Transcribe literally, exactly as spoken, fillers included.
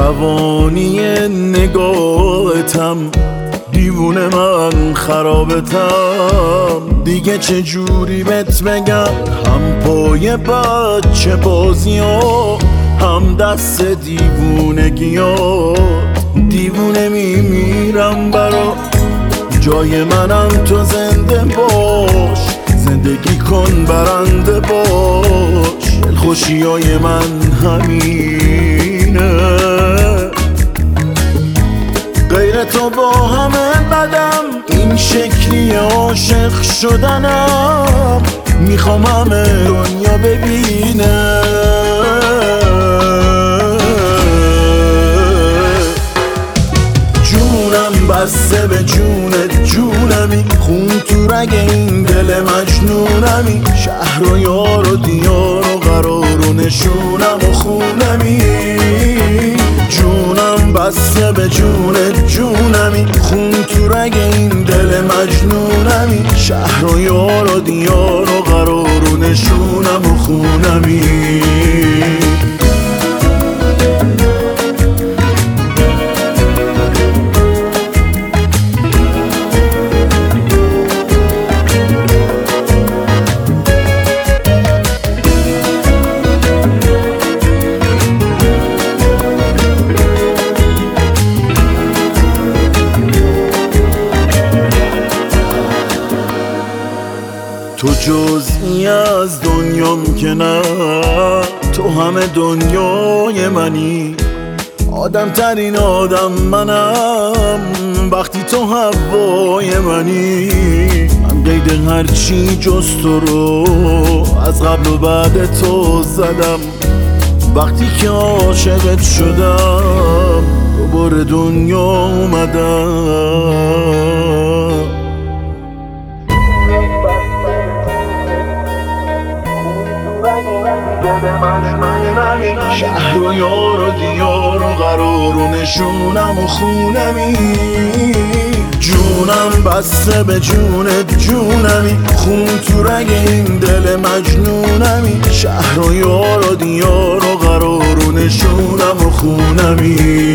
روانی نگاهتم، دیوونه من خرابتم. دیگه چه جوری بهت بگم، هم پای بچه بازی ها، هم دست دیوونگی ها. دیوونه میمیرم برا جای منم تو زنده باش، زندگی کن برنده باش. دلخوشی های من همینه، غیر تو با همه بدم، این شکلی عاشق شدنم. میخوام همه دنیا ببینه جونم بسته به جونت، جونمی خون تو رگ این دل مجنونمی. شهر و یار و دیار و قرار و نشونم و خونمی. جونم بسته به جونت، جونمی خون تو رگ این دل مجنونمی. شهر و یار و دیار و قرار و نشونم و خونمی. تو جزئی از دنیام که نه، تو همه دنیای منی. آدم ترین آدم منم وقتی تو هوای منی. من قید هرچی جز تو رو از قبل و بعد تو زدم. وقتی که عاشقت شدم دوباره دنیا اومدم. شهر و یار و دیار و قرار و نشونم و خونمی. جونم بسته به جونت، جونمی خون تو رگ این دل مجنونمی. شهر و یار و دیار و قرار و نشونم و خونمی.